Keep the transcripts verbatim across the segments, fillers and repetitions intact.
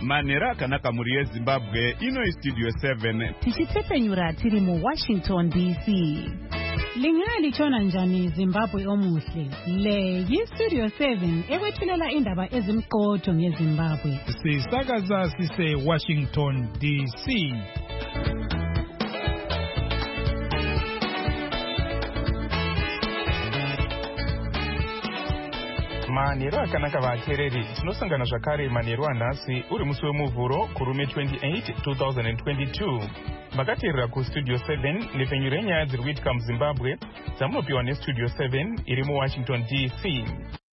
manhero akanaka mhuri yezimbabwe. Ino istudio seven tichitsepenyura tiri mu Washington D C. Lingalitshona njani Zimbabwe omuhle? Le yistudio seven ekwethulela indaba ezimqotho ngeZimbabwe. Sisakaza sise Washington D C. Manhero akanaka vateereri, tinosangana zvakare manhero anhasi uri musi wemuvhuro kurume twenty-eight twenty twenty-two. Makateerera kustudio seven nepfenyuro yenyaya dziri kuitika muZimbabwe dzamunopiwa nestudio seven iri muWashington D C.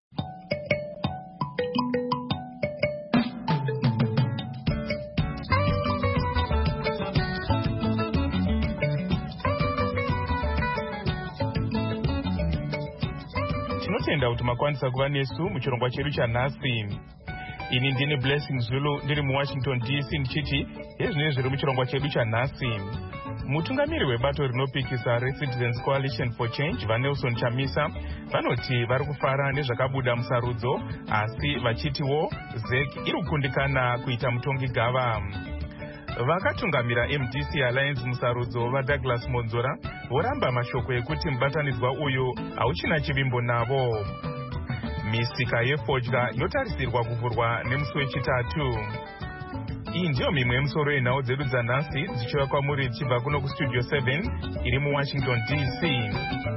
Tinotenda kuti makwanisa kuva nesu muchirongwa chedu chanhasi. Ini ndini Blessing Zulu ndiri muWashington D C ndichiti hezvinezvi zviri muchirongwa chedu chanhasi. Mutungamiri webato rinopikisa reCitizens Coalition for Change vaNelson Chamisa vanoti vari kufara nezvakabuda musarudzo, asi vachitiwo Z E C iri kukundikana kuita mutongi gava. Vakatungamira M D C Alliance musarudzo vaDouglas Monzora voramba mashoko ekuti mubatanidzwa uyu hauchina chivimbo navo. Misika yefodya yotarisirwa kuvhurwa nemusi wechitatu. Iyi ndiyo mimwe yemusoro yenhau dzedu dzanhasi dzichiva kwamuri dzichibva kuno kustudio seven iri muWashington D C.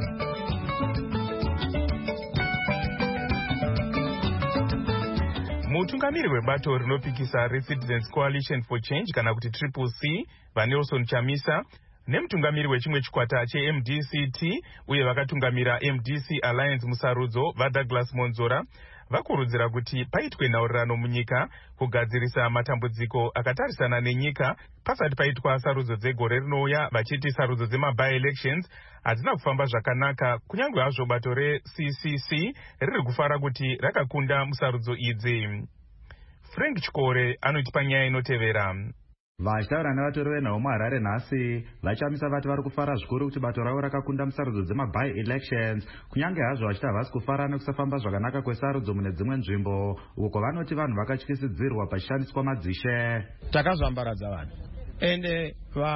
Mutungamiri webato rinopikisa reCitizens Coalition for Change kana kuti Triple C vaNelson Chamisa nemutungamiri wechimwe chikwata cheM D C T uye vakatungamira M D C Alliance musarudzo vaDouglas Monzora vakurudzira kuti paitwe nhaurirano munyika kugadzirisa matambudziko akatarisana nenyika pasati paitwa sarudzo dzegore rinouya, vachiti sarudzo dzema-by-elections hadzina kufamba zvakanaka, kunyange hazvo bato reC C C riri kufara kuti rakakunda musarudzo idzi. Frank Chikore anotipa nyaya inotevera. Vachitaura nevatori venhau muHarare nhasi vachamisa vati vari kufara zvikuru kuti bato ravo rakakunda musarudzo dzema-by-elections, kunyange hazvo vachiti havasi kufara nekusafamba zvakanaka kwesarudzo mune dzimwe nzvimbo uko vanoti vanhu vakatyisidzirwa pachishandiswa madzishe. Takazvambaradza vanhu ende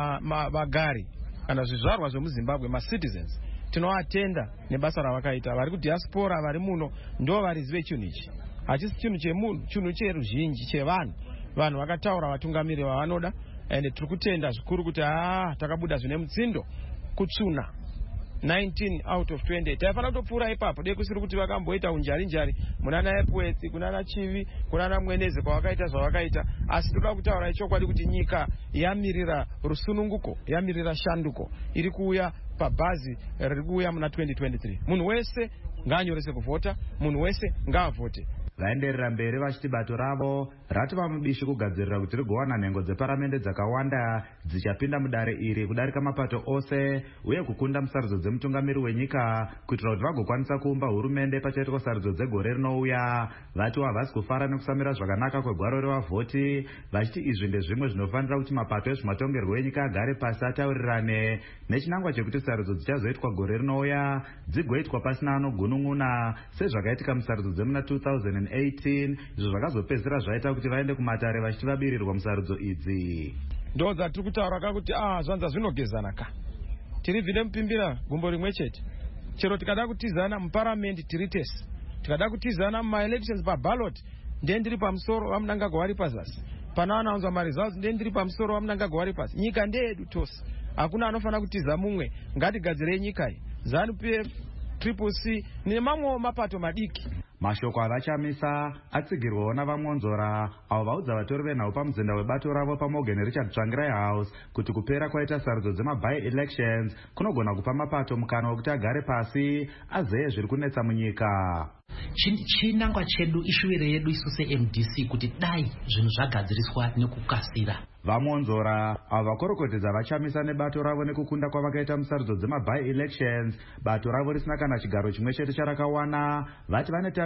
vagari kana zvizvarwa zvemuZimbabwe maCitizens tinoatenda nebasa ravakaita. Vari kudiaspora vari muno ndo varizive chinhu ichi, hachisi chinhu chemunhu, chinhu cheruzhinji chevanhu. Vanhu vakataura vatungamiri vavanoda ende tiri kutenda zvikuru kuti ah takabuda zvine mutsindo kutsuna nineteen out of twenty. Taifana kutopfuura ipapo dei kusiri kuti vakamboita unjari njari munana Epwetsi kunana Chivi kunana Mwenezi kwavakaita zvavakaita, asi toda kutaura ichokwadi kuti nyika yamirira rusununguko, yamirira shanduko iri kuuya pabhazi riri kuuya muna twenty twenty-three. Munhu wese ngaanyorese kuvhota, munhu wese ngaavhote. Vaenderera mberi vachiti bato ravo rati vamubishi kugadzirira kuti rigowana nhengo dzeparamende dzakawanda dzichapinda mudare iri kudarika mapato ose uye kukunda musarudzo dzemutungamiri wenyika kuitira kuti vagokwanisa kuumba hurumende pachaitwa sarudzo dzegore rinouya. Vati havasi kufara nekusamira zvakanaka kwegwaro revavhoti, vachiti izvi ndezvimwe zvinofanira kuti mapato ezvematongerwo enyika agare pasi ataurirane nechinangwa chekuti sarudzo dzichazoitwa gore rinouya dzigoitwa pasina anogunun'una sezvakaitika musarudzo dzemuna two thousand eighteen, izvo zvakazopedzisira zvaita kuti vaende kumatare vachiti vabirirwa musarudzo idzi. Ndo dzatiri kutaura kakuti ah zvanza zvinogezana ka tiri vhide mupimbira gumbo rimwe chete. Chero tikada kutizana muparamendi tiri tese, tikada kutizana mumaelections paballot ndendiri pamusoro vamunangagwa vari pazasi, pana vanaunzwa maresults ndendiri pamusoro vamunangagwa vari pasi. Nyika ndeyedu tose, hakuna anofanira kutiza mumwe. Ngatigadzirei nyika iyi, ZANU-P F, Triple C nemamwe mapato madiki. Mashoko avachamisa atsigirwawo navaMonzora avo vaudza vatori venhau pamuzinda webato ravo paMorgan Richard Tsvangirai House kuti kupera kwaita sarudzo dzema-by-elections kunogona kupa mapato mukana wekuti agare pasi azeye zviri kunetsa munyika. Chinangwa chedu ishuviro yedu isu seM D C kuti dai zvinhu zvagadziriswa nekukasira. VaMonzora avo vakorokodedza vachamisa nebato ravo nekukunda kwavakaita musarudzo dzema-by-elections, bato ravo risina kana chigaro chimwe chete charakawana, vati vanetarisira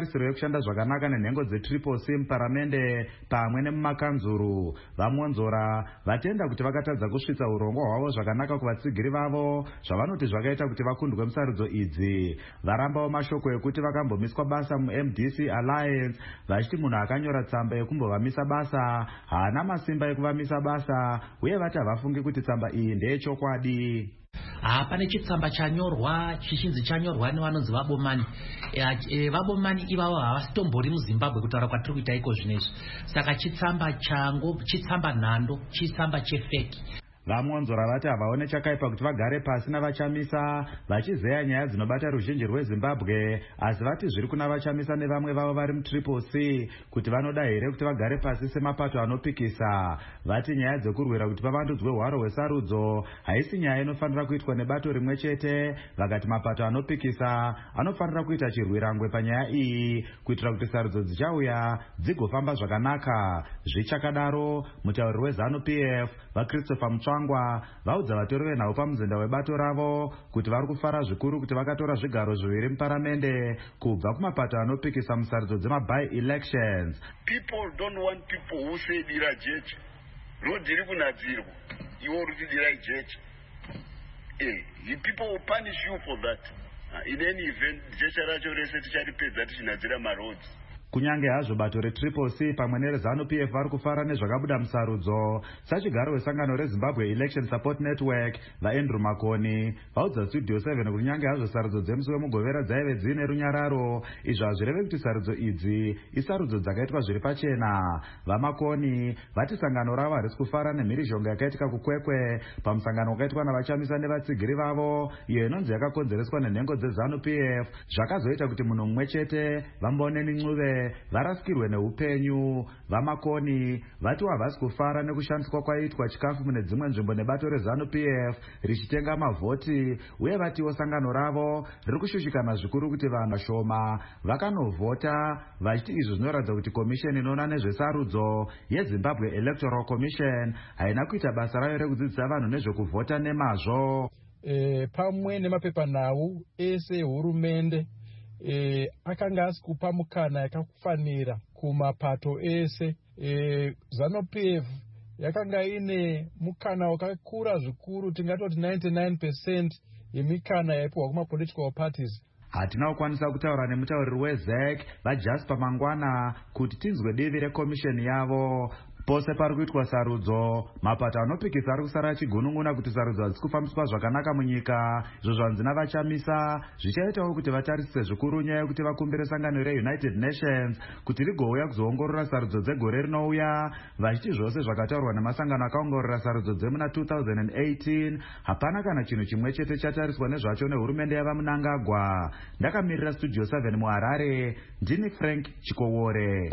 tarisiro yekushanda zvakanaka nenhengo dzetriple C muparamende pamwe nemumakanzuru. Vamonzora vatenda kuti vakatadza kusvitsa urongwa hwavo zvakanaka kuvatsigiri vavo zvavanoti zvakaita kuti vakundwe musarudzo idzi. Varambawo mashoko ekuti vakambomiswa basa mu-M D C Alliance vachiti munhu akanyora tsamba yekumbovamisa basa haana masimba ekuvamisa basa uye vati havafungi kuti tsamba iyi ndeyechokwadi. Ah, pane chitsamba chanyorwa chichinzi chanyorwa nevanonzi vabomani. E, e, vabomani ivavo havasitombori muZimbabwe kutaura kwatiri kuita iko zvinezvi. Saka chitsamba chango, chitsamba nhando, chitsamba chefeki. Vamonzora vati havaone chakaipa kuti vagare pasi navachamisa vachizeya nyaya dzinobata ruzhinji rweZimbabwe, asi vati zviri kuna vachamisa nevamwe vavo vari mutriple C kuti vanoda here kuti vagare pasi semapato anopikisa. Vati nyaya dzekurwira kuti pavandudzwe hwaro hwesarudzo haisi nyaya inofanira kuitwa nebato rimwe chete. Vakati mapato anopikisa anofanira kuita chirwirangwe panyaya iyi kuitira kuti sarudzo dzichauya dzigofamba zvakanaka. Zvichakadaro mutauriri weZanu P F vaChristopher Mutsvangwa vaudza vatori venhau pamuzinda webato ravo kuti vari kufara zvikuru kuti vakatora zvigaro zviviri muparamende kubva kumapato anopikisa musarudzo dzema-by-elections. People don't want people who say dira jeche. Rodiri kunadzirwa. Iwo ruti dira jeche. Eh, the people will punish you for that. Uh, in any event, jeche racho rese ticharipedza tichinadzira maroads. Kunyange hazvo bato retriple C pamwe nereZanu P F vari kufara nezvakabuda musarudzo, sachigaro wesangano reZimbabwe Election Support Network vaAndrew Makoni vaudza Studio seven kuti kunyange hazvo sarudzo dzemusi wemugovera dzaive dzine runyararo, izvo hazvirevi kuti sarudzo idzi isarudzo dzakaitwa zviri pachena. VaMakoni vati sangano ravo harisi kufara nemhirizhonga yakaitika kukwekwe pamusangano wakaitwa navachamisa nevatsigiri vavo iyo inonzi yakakonzereswa nenhengo dzeZanu P F zvakazoita kuti munhu mumwe chete Vamboneni Ncube varasikirwe neupenyu. VaMakoni vati havasi kufara nekushandiswa kwaitwa chikafu mune dzimwe nzvimbo nebato reZanu P F richitenga mavhoti, uye vatiwo sangano ravo riri kushushikana zvikuru kuti vanhu vashoma vakanovhota, vachiti izvo zvinoratidza kuti komisheni inoona nezvesarudzo yeZimbabwe Electoral Commission haina kuita basa rayo rekudzidzisa vanhu nezvekuvhota nemazvo. E, pamwe nemapepanhau ese hurumende E, akanga asi kupa mukana yakafanira kumapato ese. E, Zanu P F yakanga ine mukana wakakura zvikuru, tingatoti ninety-nine percent yemikana yaipwa kuma political parties. Hatina kukwanisa kutaura nemutauriri weZ E C vaJasper Mangwana kuti tinzwe divi rekomisheni yavo. Pose pari kuitwa sarudzo, mapato anopikisa ari kusara achigunun'una kuti sarudzo hadzisi kufambiswa zvakanaka munyika. Izvo zvanzi navachamisa zvichaitawo kuti vatarisise zvikuru nyaya yekuti vakumbire sangano reUnited Nations kuti rigouya kuzoongorora sarudzo dzegore rinouya, vachiti zvose zvakataurwa nemasangano akaongorora sarudzo dzemuna two thousand eighteen hapana kana chinhu chimwe chete chatariswa nezvacho nehurumende yavaMnangagwa. Ndakamirira Studio seven muHarare, ndini Frank Chikowore.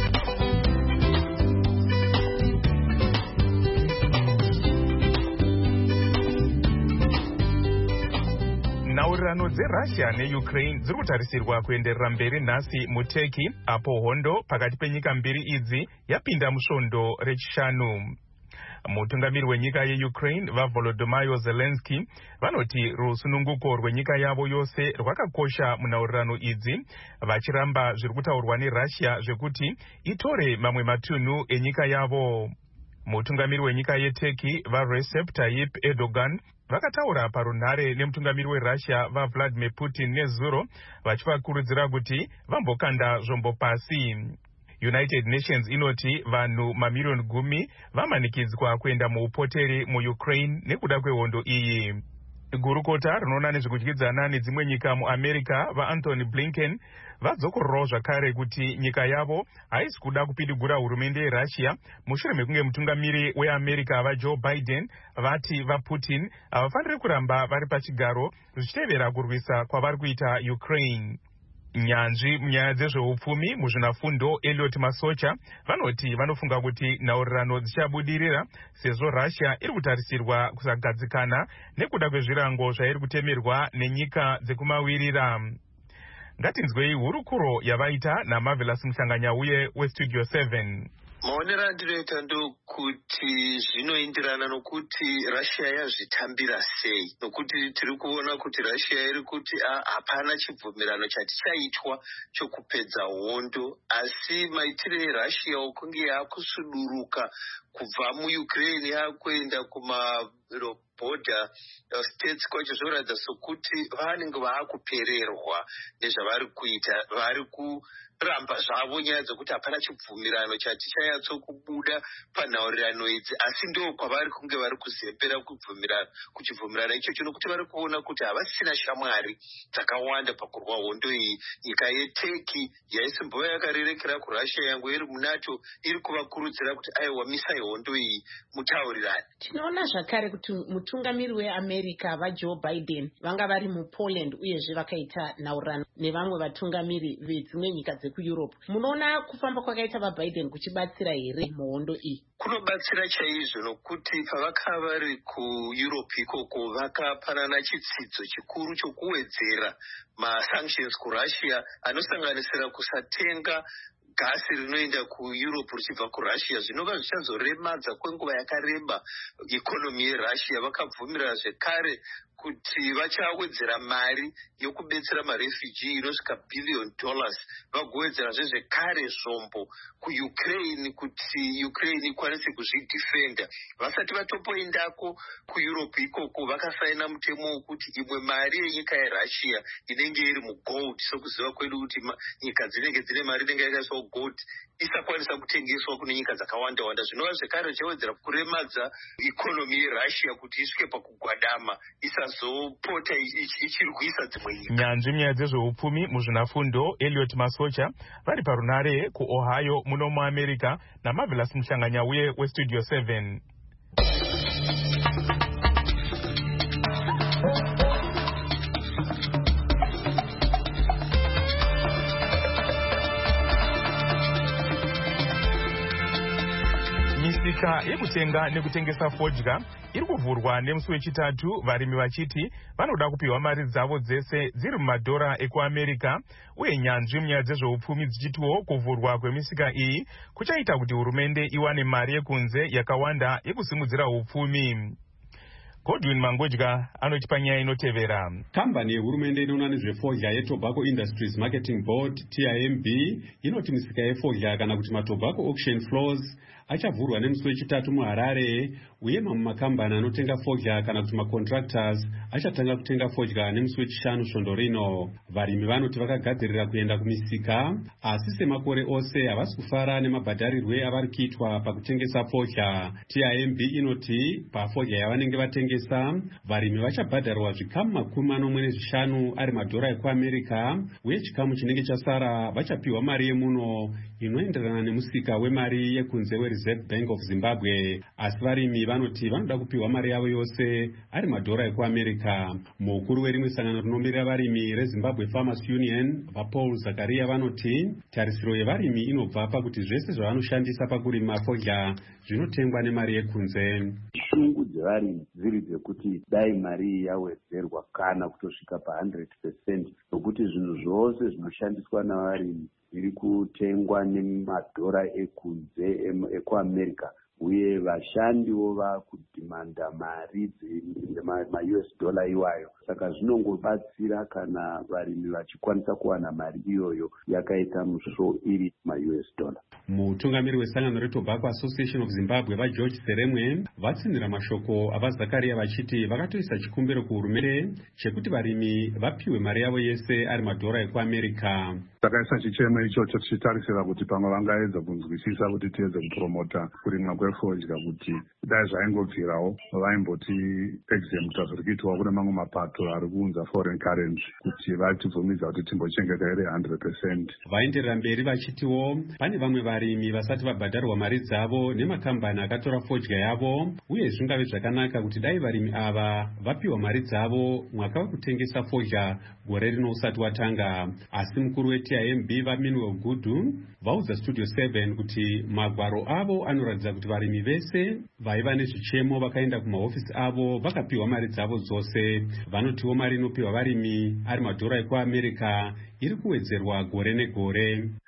Nhaurirano dzeRussia neUkraine dziri kutarisirwa kuenderera mberi nhasi muTurkey, apo hondo pakati penyika mbiri idzi yapinda musvondo rechishanu. Mutungamiri wenyika yeUkraine vaVolodymyr Zelensky vanoti rusununguko rwenyika yavo yose rwakakosha munhaurirano idzi, vachiramba zviri kutaurwa neRussia zvekuti itore mamwe matunhu enyika yavo. Mutungamiri wenyika yeTurkey vaRecep Tayyip Erdogan vakataura parunhare nemutungamiri weRussia vaVladimir Putin nezuro vachivakurudzira kuti vambokanda zvombo pasi. United Nations inoti vanhu mamiriyoni gumi vamanikidzwa kuenda muupoteri muUkraine nekuda kwehondo iyi. Gurukota rinoona nezvekudyidzana nedzimwe nyika muAmerica vaAnthony Blinken vadzokorerawo zvakare kuti nyika yavo haisi kuda kupidigura hurumende yeRussia mushure mekunge mutungamiri weAmerica vaJoe Biden vati vaPutin havafaniri kuramba vari pachigaro zvichitevera kurwisa kwavari kuita Ukraine. Nyanzvi munyaya dzezveupfumi muzvinafundo Elliot Masocha vanoti vanofunga kuti nhaurirano dzichabudirira sezvo Russia iri kutarisirwa kusagadzikana nekuda kwezvirango zvairi kutemerwa nenyika dzekumawirira. Ngatinzwei hurukuro yavaita naMarvelous Muhlanganyauye weStudio seven. maonero andinoita ndokuti zvinoenderana nokuti Russia yazvitambira sei, nokuti tiri kuona kuti Russia iri kuti hapana chibvumirano chatichaitwa chokupedza hondo, asi maitiro eRussia okunge yakusuduruka kubva muUkraine yakuenda kuma border states kwacho zvoratidza sokuti vanenge vaakupererwa nezvavari kuita, vari kuramba zvavo nyaya dzokuti hapana chibvumirano chati chanyatsokubuda panhaurirano idzi, asi ndo kwavari kunge vari kuzembera kubvumirana kuchibvumirano ichocho, nokuti vari kuona kuti havasina shamwari dzakawanda pakurwa hondo iyi. Nyika yeTurkey yaisimbova yakarerekera kuRussia yangu iri muNATO iri kuvakurudzira kuti aiwa misai hondo iyi mutaurirane. Tinoona zvakare kuti mutungamiri weAmerica vaJoe Biden vanga vari muPoland uyezve vakaita nhaurirano nevamwe vatungamiri vedzimwe nyika dzekuEurope. Munoona kufamba kwakaita vaBiden kuchibatsira here muhondo iyi? Kunobatsira chaizvo, nokuti pavakava vari kuEurope ikoko vakapanana chitsidzo chikuru chokuwedzera masanctions kuRussia anosanganisira kusatenga gasi rinoenda kuEurope richibva kuRussia, zvinova zvichazoremadza kwenguva yakareba ikonomi yeRussia. Vakabvumira zvekare kuti vachawedzera mari yokubetsera marefugee inosvika billion dollars, vagowedzerazve zvekare zvombo kuUkraine kuti Ukraine ikwanise kuzvidefenda. Vasati vatomboendako kuEurope ikoko vakasaina mutemo wokuti imwe mari yenyika yeRussia inenge iri mugold, sokuziva kwedu kuti nyika dzinenge dzine mari inenge yakaiswa gold isakwanisa kutengeswa kune nyika dzakawanda wanda. Zvinova zvekare zvichawedzera kuremadza ikonomi yeRussia kuti isvike pakugwadama, isazopota ichirwisa dzimwe nyika. Nyanzvi munyaya dzezveupfumi muzvinafundo Elliot Masocha vari parunare kuOhio muno muAmerica naMarvelous Muhlanganyauye weStudio seven. Misika yekutenga nekutengesa fodya iri kuvhurwa nemusi wechitatu, varimi vachiti vanoda kupiwa mari dzavo dzese dziri mumadhora ekuAmerica, uye nyanzvi munyaya dzezveupfumi dzichitiwo kuvhurwa kwemisika iyi kuchaita kuti hurumende iwane mari yekunze yakawanda yekusimudzira upfumi. Godwin Mangwedya anotipa nyaya inotevera. Kambani yehurumende inoona nezvefodya yeTobacco Industries Marketing Board T I M B inoti misika yefodya kana kuti matobacco auction floors achavhurwa nemusi wechitatu muHarare, uye mamwe makambani anotenga fodya kana kuti macontractors achatanga kutenga fodya nemusi wechishanu svondo rino. Varimi vanoti vakagadzirira kuenda kumisika, asi semakore ose havasi kufara nemabhadharirwe avari kuitwa pakutengesa fodya. T I M B inoti pafodya yavanenge vatengesa, varimi vachabhadharwa zvikamu makumi manomwe nezvishanu ari madhora ekuAmerica, uye chikamu chinenge chasara vachapiwa mari yemuno inoenderana nemusika wemari yekunze weReserve Bank of Zimbabwe. Asi varimi vanoti vanoda kupiwa mari yavo yose ari madhora ekuAmerica. Mukuru werimwe sangano rinomirira varimi reZimbabwe Farmers Union vaPaul Zakaria vanoti tarisiro yevarimi inobva pakuti zvese zvavanoshandisa pakurima fodya zvinotengwa nemari yekunze. Shungu dzevarimi dziri dzekuti dai mari yawedzerwa kana kutosvika pa one hundred percent, nokuti zvinhu zvose zvinoshandiswa navarimi zviri kutengwa nemadhora ekunze ekuAmerica, uye vashandiwo vakudhimanda mari ma-U S dollar iwayo. Saka zvinongobatsira kana varimi vachikwanisa kuwana mari iyoyo yakaita musvo iri ma-U S dollar. Mutungamiri wesangano reTobacco Association of Zimbabwe vaGeorge Seremwe vatsinira mashoko avaZakaria vachiti vakatoisa chikumbiro kuhurumende chekuti varimi vapiwe mari yavo yese ari madhora ekuAmerica. Takaisa chichemo ichocho tichitarisira kuti pamwe vangaedza kunzwisisa kuti tiedze kupromota kurimwa kwefodya, kuti dai zvaingobvirawo vaimboti exempta zviri kuitwa kune mamwe mapato ari kuunza foreign currency kuti vatibvumidza kuti timbochengeta iri one hundred percent. Vaenderera mberi vachitiwo pane vamwe varimi vasati vabhadharwa mari dzavo nemakambani akatora fodya yavo, uye zvingave zvakanaka kuti dai varimi ava vapiwa mari dzavo mwaka wekutengesa fodya gore rino usati watanga. Asi mukuru weT I M B vaMinwell Gudu vaudza Studio seven kuti magwaro avo anoratidza kuti varimi vese vaiva nezvichemo vakaenda kumahofisi avo vakapiwa mari dzavo dzose. Vanotiwo mari inopiwa varimi ari madhora ekuAmerica iri kuwedzerwa gore negore.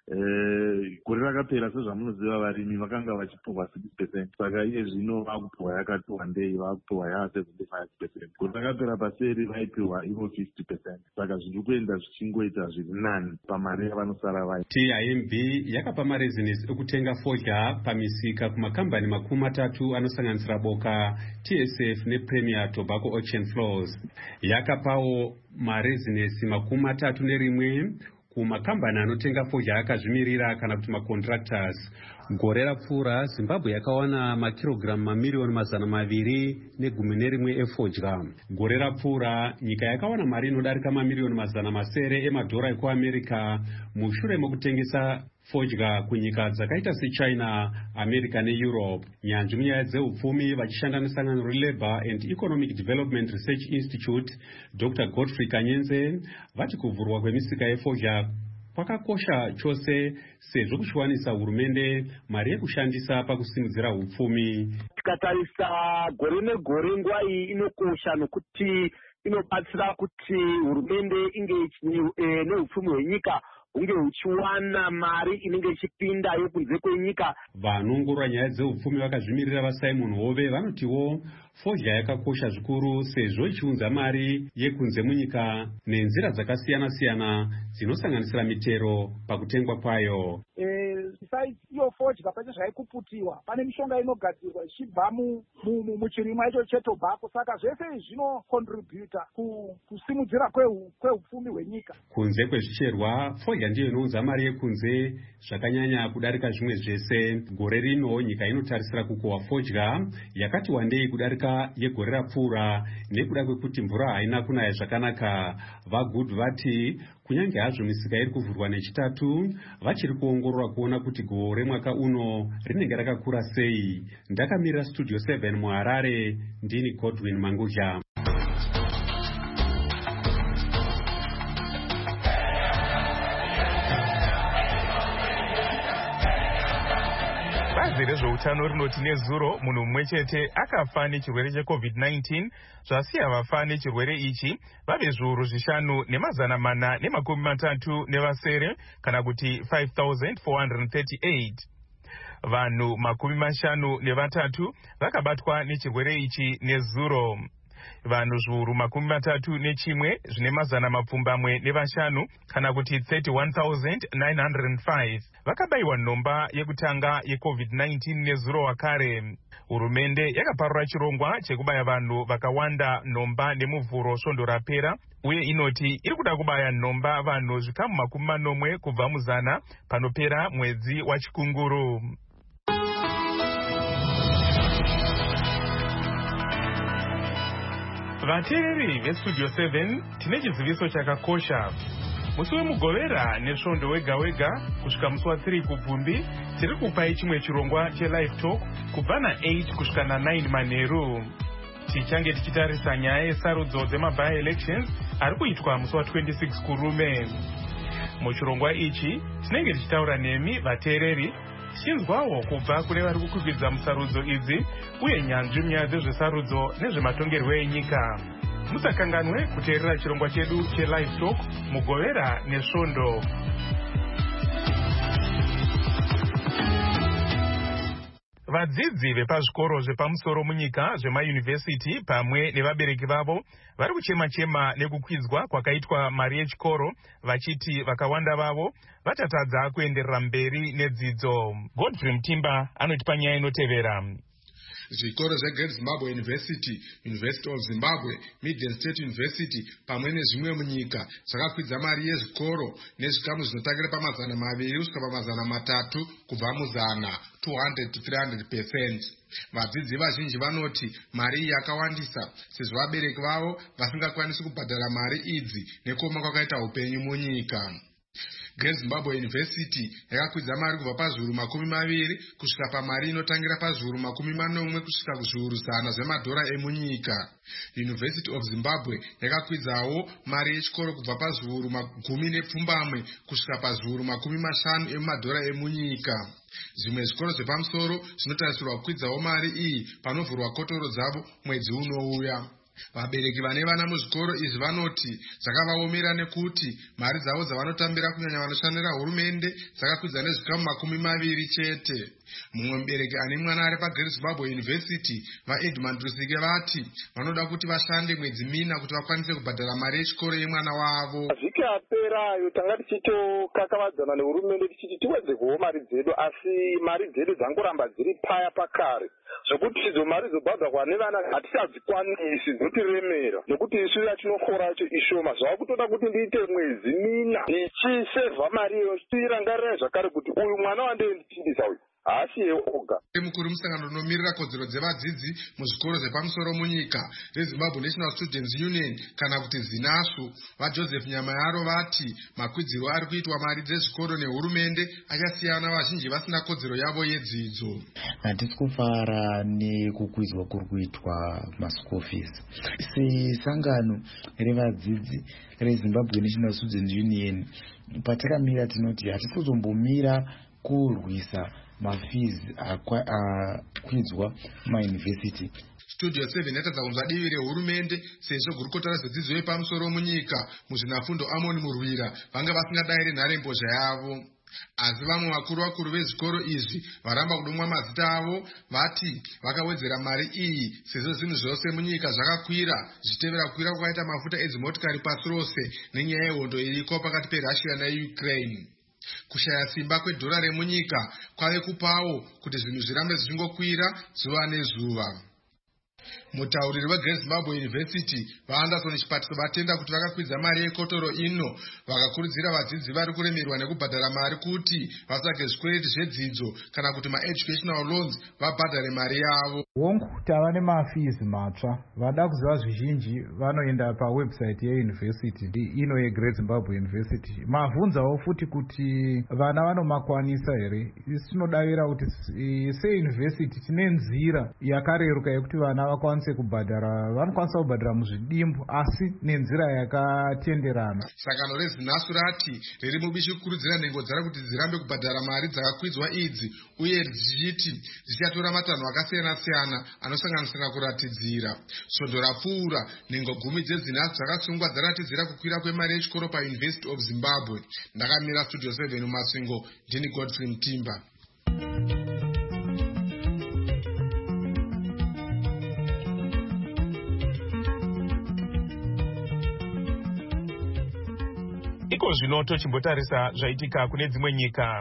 gore rakapera sezvamunoziva varimi vakanga vachipuhwa six percent saka iye zvino vakupuhwa yakati wandei vakupuhwa yaa seventy five percent. Gore rakapera paseri vaipiwa ivo fifty percent saka zviri kuenda zvichingoita zviri nani pamari yavanosara vai. T I M B yakapa marezinesi ekutenga fodya pamisika kumakambani makumi matatu anosanganisira Boka, T S F nePremier Tobacco Auction Floors. Yakapawo marezinesi makumi matatu nerimwe kumakambani anotenga fodya akazvimirira kana kuti macontractors. Gore rapfuura Zimbabwe yakawana makirogiramu mamiliyoni mazana maviri negumi nerimwe efodya. Gore rapfuura nyika yakawana mari inodarika mamiliyoni mazana masere emadhora ekuAmerica mushure mokutengesa fodya kunyika dzakaita seChina, America neEurope. Nyanzvi munyaya dzeupfumi vachishanda nesangano reLabour and Economic Development Research Institute, Doctor Godfrey Kanyenze, vati kuvhurwa kwemisika yefodya kwakakosha chose sezvo kuchiwanisa hurumende mari yekushandisa pakusimudzira upfumi. Tikatarisa gore negore nguva iyi inokosha nokuti inobatsira kuti hurumende inge e, neupfumi hwenyika hunge huchiwana mari inenge ichipinda yekunze kwenyika. Vanoongorora nyaya dzeupfumi vakazvimirira vaSimon Hove vanotiwo fodya yakakosha zvikuru sezvo ichiunza mari yekunze munyika nenzira dzakasiyana siyana dzinosanganisira mitero pakutengwa kwayo. Besides iyo fodya pane zvaikuputiwa, pane mishonga inogadzirwa ichibva muchirimwa icho chetobacco, saka zvese zvinocontributa kusimudzira kweupfumi hwenyika. Kunze kwezvicherwa, fodya ndiyo inounza mari yekunze zvakanyanya kudarika zvimwe zvese. Gore rino nyika inotarisira kukohwa fodya yakati wandei kudarika yegore rapfuura nekuda kwekuti mvura haina kunaya zvakanaka. VaGood vati kunyange hazvo misika iri kuvhurwa nechitatu, vachiri kuongorora kuona kuti gore mwaka uno rinenge rakakura sei. Ndakamirira Studio seven muHarare, ndini Godwin Mangudya. Bazi rezveutano rinoti nezuro munhu mumwe chete akafa nechirwere checovid nineteen, zvasiya vafa nechirwere ichi vave zviuru zvishanu nemazana mana nemakumi matatu nevasere kana kuti five thousand four hundred thirty-eight. Vanhu makumi mashanu nevatatu vakabatwa nechirwere ichi nezuro. Vanhu zviuru makumi matatu nechimwe zvine mazana mapfumbamwe nevashanu kana kuti thirty-one thousand nine hundred five vakabayiwa nhomba yekutanga yecovid nineteen nezuro wakare. Hurumende yakaparura chirongwa chekubaya vanhu vakawanda nhomba nemuvhuro svondo rapera, uye inoti iri kuda kubaya nhomba vanhu zvikamu makumi manomwe kubva muzana panopera mwedzi wachikunguru. Vateereri veStudio seven, tine chiziviso chakakosha. Musi wemugovera nesvondo wega wega kusvika musi wa3 kubvumbi tiri kupai chimwe chirongwa chelive talk kubva na8 kusvika na9 manheru. Tichange tichitarisa nyaya yesarudzo dzemaby elections ari kuitwa musi wa26 kurume. Muchirongwa ichi tinenge tichitaura nemi vateereri tichinzwawo kubva kune vari kukwikwidzira musarudzo idzi uye nyanzvi munyaya dzezvesarudzo nezvematongerwo enyika. Musakanganwe kuteerera chirongwa chedu chelive talk mugovera nesvondo. Vadzidzi vepazvikoro zvepamusoro munyika zvemayunivhesiti pamwe nevabereki vavo vari kuchema-chema nekukwidzwa kwakaitwa mari yechikoro, vachiti vakawanda vavo vachatadza kuenderera mberi nedzidzo. Godfrey Mtimba anotipa nyaya inotevera. Zvikoro zveGreat Zimbabwe University, University of Zimbabwe, Midrand State University pamwe nezvimwe munyika zvakakwidza mari yezvikoro nezvikamu zvinotangira pamazana maviri kusvika pamazana matatu kubva muzana two hundred to three hundred percent. Vadzidzi vazhinji vanoti mari iyi yakawandisa sezvo vabereki vavo vasingakwanisi kubhadhara mari idzi nekoma kwakaita upenyu munyika. Great Zimbabwe University yakakwidza mari kubva pazviuru makumi maviri kusvika pamari inotangira pazviuru makumi manomwe kusvika kuzviuru zana zvemadhora emunyika. University of Zimbabwe yakakwidzawo mari yechikoro kubva pazviuru gumi nepfumbamwe kusvika pazviuru makumi mashanu emadhora emunyika. Zvimwe zvikoro zvepamusoro zvinotarisirwa kukwidzawo mari iyi panovhurwa kotoro dzavo mwedzi unouya. Vabereki vane vana muzvikoro izvi vanoti zvakavaomera nekuti mari dzavo dzavanotambira kunyanya vanoshandira hurumende dzakakwidza nezvikamu makumi maviri chete. Mumwe mubereki ane mwana ari paGreat Zimbabwe University, vaEdmund Rusike, vati vanoda kuti vashande mwedzi mina kuti vakwanise kubhadhara mari yechikoro yemwana wavo. Vhiki yaperayo tanga tichitokakavadzana nehurumende tichiti tiwedzekewo mari dzedu, asi mari dzedu dzangoramba dziri paya pakare zvokuti idzo mari dzobhadharwa nevana hatichadzikwanisi, dzotiremera nekuti isu yatinofora yacho ishoma. Zvava kutoda kuti ndiite mwedzi mina ndichisevha mari iyo, tirangarirai zvakare kuti uyu mwana wandenditindisa uyu haasiye oga. Mukuru musangano unomirira kodzero dzevadzidzi muzvikoro zvepamusoro munyika reZimbabwe National Students Union kana kuti ZINASU, vaJoseph Nyamayaro, vati makwidziro ari kuitwa mari dzezvikoro nehurumende achasiyana, vazhinji vasina kodzero yavo yedzidzo. Hatisi kufara nekukwidzwa kuri kuitwa maschool fees. Sesangano revadzidzi reZimbabwe National Students Union patakamira tinoti hatisi kuzombomira kurwisa mafees akwidzwa mauniversity. Studio seven yatadza kunzwa divi rehurumende sezvo gurukota rezvedzidzo yepamusoro munyika muzvinafundo Amoni Murwira vanga vasingadayiri nharembozha yavo. Asi vamwe vakuru vakuru vezvikoro izvi varamba kudomwa mazita avo vati vakawedzera mari iyi sezvo zvinhu zvose munyika zvakakwira, zvichitevera kukwira kwakaita mafuta edzimotikari pasi rose nenyaya yehondo iriko pakati peRussia naUkraine. Kushaya simba kwedhora remunyika kwave kupawo kuti zvinhu zvirambe zvichingokwira zuva nezuva. Mutauriri weGreat Zimbabwe University vaAnderson Chipatiso vatenda kuti vakakwidza mari yekotoro ino, vakakurudzira vadzidzi vari kuremerwa nekubhadhara mari kuti vasage zvikwereti zvedzidzo kana kuti ma-educational loans vabhadhare mari yavo. Wongu tava nemafees matsva, vada kuziva zvizhinji vanoenda pawebsite yeuniversity ino yeGreat Zimbabwe University. Mavhunzawo futi kuti vana vanomakwanisa here. Isi tinodavira kuti seuniversity tine nzira yakareruka yekuti vana vakwanise kubhadhara, vanokwanisa kubhadhara muzvidimbu asi nenzira yakatenderana. Sangano reZINASU rati riri mubishi kukurudzira nhengo dzara kuti dzirambe kubhadhara mari dzakakwidzwa idzi, uye dzichiti dzichatora matanho akasiyana siyana anosanganisira kuratidzira. Svondo rapfuura, nhengo gumi dzeZINASU dzakasungwa dzaratidzira kukwira kwemari yechikoro paUniversity of Zimbabwe. Ndakamira Studio seven muMasvingo, ndini Godfrey Mtimba. Iko zvino tochimbotarisa zvaitika kune dzimwe nyika.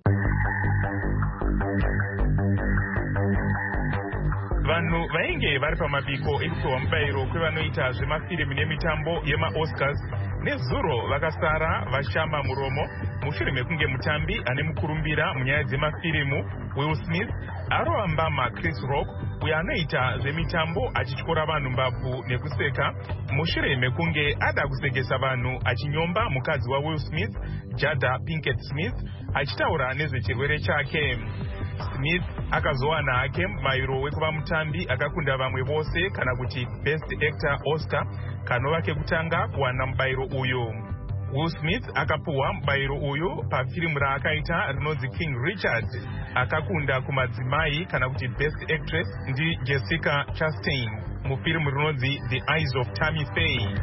Vanhu vainge vari pamabiko ekupiwa mubayiro kwevanoita zvemafirimu nemitambo yemaOscars nezuro vakasara vashama muromo mushure mekunge mutambi ane mukurumbira munyaya dzemafirimu Will Smith arova mbama Chris Rock, uyo anoita zvemitambo achityora vanhu mbabvu nekuseka mushure mekunge ada kusekesa vanhu achinyomba mukadzi waWill Smith, Jada Pinkett Smith, achitaura nezvechirwere chake. Smith akazowana hake mubayiro wekuva mutambi akakunda vamwe vose kana kuti Best Actor Oscar, kanova kekutanga kuwana mubayiro uyu. Will Smith akapuwa mubayiro uyu pafirimu raakaita rinonzi King Richard, akakunda kumadzimai kana kuti Best Actress ndi Jessica Chastain mufirimu rinonzi The Eyes of Tammy Faye.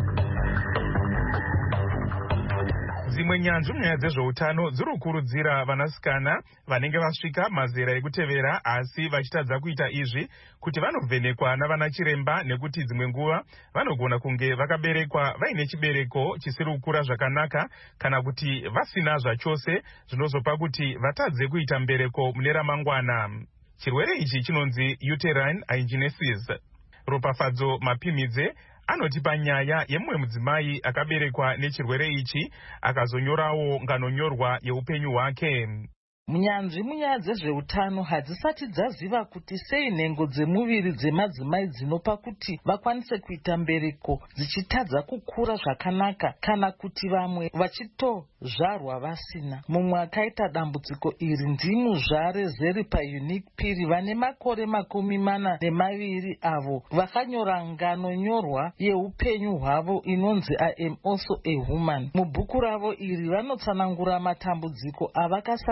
Dzimwe nyanzvi munyaya dzezveutano dziri kukurudzira vanasikana vanenge vasvika mazera ekutevera asi vachitadza kuita izvi kuti vanovhenekwa navana chiremba, nekuti dzimwe nguva vanogona kunge vakaberekwa vaine chibereko chisiri kukura zvakanaka kana kuti vasina zvachose zvinozopa kuti vatadze kuita mbereko mune ramangwana. Chirwere ichi chinonzi uterine agenesis. Ropafadzo Mapimidze anoti panyaya yemumwe mudzimai akaberekwa nechirwere ichi akazonyorawo nganonyorwa yeupenyu hwake. Munyanzvi munyaya dzezveutano hadzisati dzaziva kuti sei nhengo dzemuviri dzemadzimai dzinopa kuti vakwanise kuita mbereko dzichitadza kukura zvakanaka kana kuti vamwe vachitozvarwa vasina. Mumwe akaita dambudziko iri ndimuzvare Zeripa Unique Piri vane makore makumi mana nemaviri avo vakanyora nganonyorwa yeupenyu hwavo inonzi I am also a woman. Mubhuku ravo iri vanotsanangura matambudziko avakasangana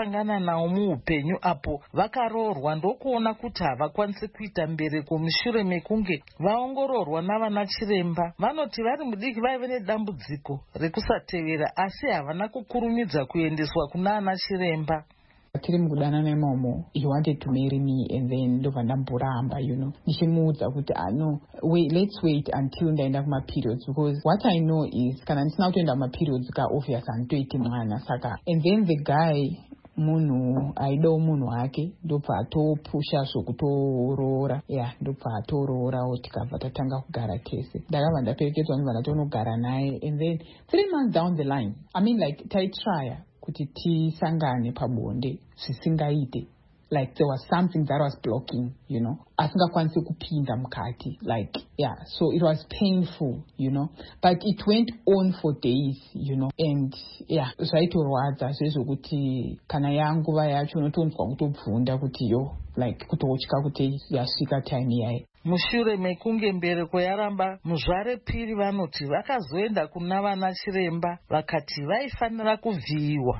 nawo muupenyu apo vakaroorwa ndokuona kuti havakwanisi kuita mbereko mushure mekunge vaongororwa navana chiremba. Vanoti vari mudiki vaive nedambudziko rekusatevera asi havana kukurumidza kuendeswa kuna ana chiremba. Tiri mukudanana imomo, he wanted to marry me and then ndobva ndamboramba, you know. Ndichimuudza kuti ah no, wait, let's wait until ndaenda kuma periods, because what I know is kana ndisina kutoenda kuma periods ka obvious antoiti mwana saka. And then the guy munhu aidawo munhu wake ndobva atopusha zvokutoroora ya ndobva atoroora tikabva tatanga kugara tese. Ndakabva ndaperekedzwa ndibva ndatonogara naye, and then three months down the line, I mean like taitraya kuti tisangane pabonde zvisingaite, like there was something that was blocking, you know, asingakwanisi kupinda mukati, like yeah, so it was painful, you know, but it went on for days, you know, and yeah, zvaitorwadza zvezvokuti kana yanguva yacho unotonzwa kutobvunda kuti yo like kutotya kuti yasvika time yaye. Mushure mekunge mbereko yaramba, muzvare Piri vanoti vakazoenda kuna vana chiremba vakati vaifanira kuvhiyiwa.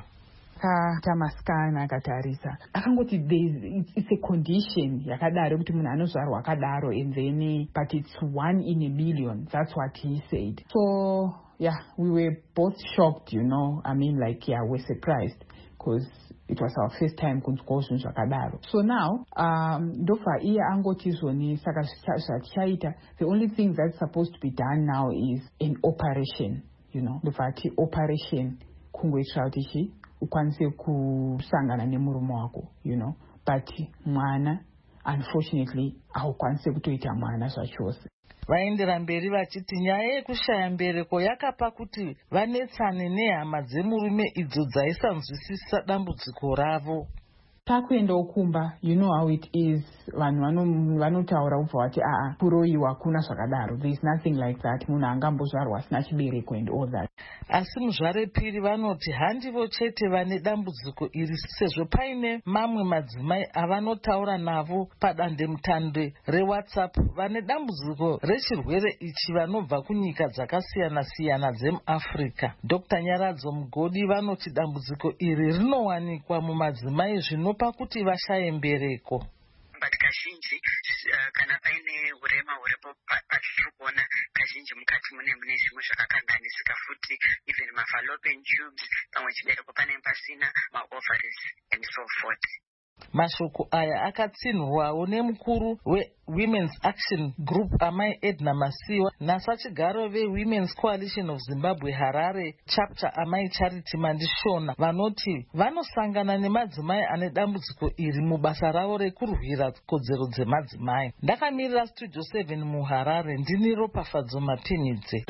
Tamaskana akatarisa akangoti it's a condition yakadaro kuti munhu anozvarwa akadaro, and then but it's one in a million, that's what he said. So yeah, we were both shocked, you know, I mean like yeah, we're surprised because it was our first time kunzwa zvinhu zvakadaro. So now um ndofa iye angoti zvoni saka zvachaita, the only thing that's supposed to be done now is an operation, you know, ndofa ati operation kungoitira kuti chi ukwanise kusangana nemurume wako, you know, but mwana unfortunately haukwanise kutoita mwana zvachose. Vaendera mberi vachiti nyaya yekushaya mbereko yakapa kuti vanetsane nehama dzemurume idzo dzaisanzwisisa dambudziko ravo. Takuenda ukumba, you know how it is, vanhu vanotaura ubva vati aa kuroyiwa kuna zvakadaro, there is nothing like that, munhu angambozvarwa asina chibereko and all that. Asi muzvare Piri vanoti handivo chete vane dambudziko iri, sezvo paine mamwe madzimai avanotaura navo padandemutande reWhatsApp vane dambudziko rechirwere ichi vanobva kunyika dzakasiyana siyana dzemuAfrica. Doctor Nyaradzo Mugodi vanoti dambudziko iri rinowanikwa mumadzimai zvinopa kuti vashaye mbereko. But kazhinji kana paine urema huripo patiri kuona kazhinji mukati mune mune zvimwe zvakakanganisika futi, even mafallopian tubes, pamwe chibereko panenge pasina, maovaries and so forth. Mashoko aya akatsinhwawo nemukuru weWomen's Action Group amai Edna Masiwa nasachigaro veWomen's Coalition of Zimbabwe Harare chapter amai Charity Mandishona vanoti vanosangana nemadzimai ane dambudziko iri mubasa ravo rekurwira kodzero dzemadzimai. Ndakamirira Studio seven muHarare, ndini Ropafadzo Mapinidze.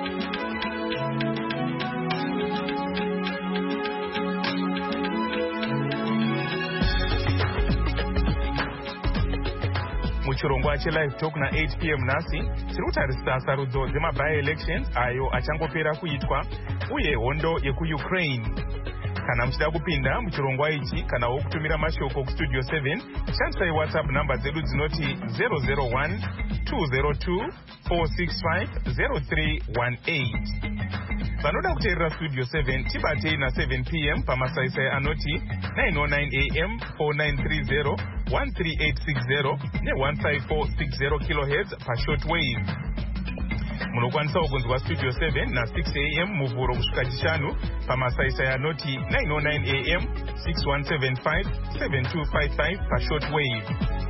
Muchirongwa chelive talk na eight p m nhasi tiri kutarisisa sarudzo dzemaby elections ayo achangopera kuitwa uye hondo yekuUkraine. Kana muchida kupinda muchirongwa ichi kana wokutumira mashoko kustudio seven, shandisai WhatsApp namba dzedu dzinoti zero zero one two zero two four six five zero three one eight. Vanoda kuteerera Studio seven tibatei na seven p m pamasaisai anoti nine oh nine a m four nine three zero one three eight six zero ne one five four six zero kilohertz pashortwave. Munokwanisawo kunzwa Studio seven na six a m muvhuro kusvika chishanu pamasaisai anoti nine oh nine a m six one seven five seven two five five pashortwave.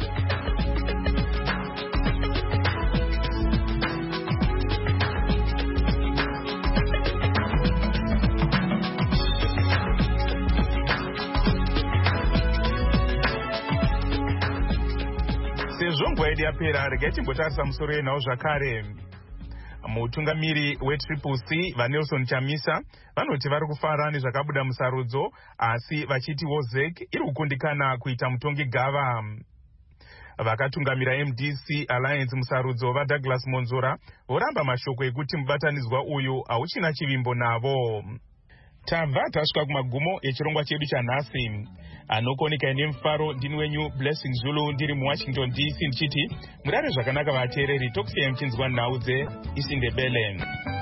Sezvo nguva yedu yapera, regai timbotarisa musoro yenhau zvakare. Mutungamiri weTriple C vaNelson Chamisa vanoti vari kufara nezvakabuda musarudzo, asi vachitiwo Z E C iri kukundikana kuita mutongi gava. Vakatungamira M D C Alliance musarudzo vaDouglas Monzora voramba mashoko ekuti mubatanidzwa uyu hauchina chivimbo navo. Tabva tasvika kumagumo echirongwa chedu chanhasi. Anokoneka nemufaro ndini wenyu Blessing Zulu ndiri muWashington D C ndichiti murare zvakanaka vateereri, tokusiyai muchinzwa nhau dzeIsindebele.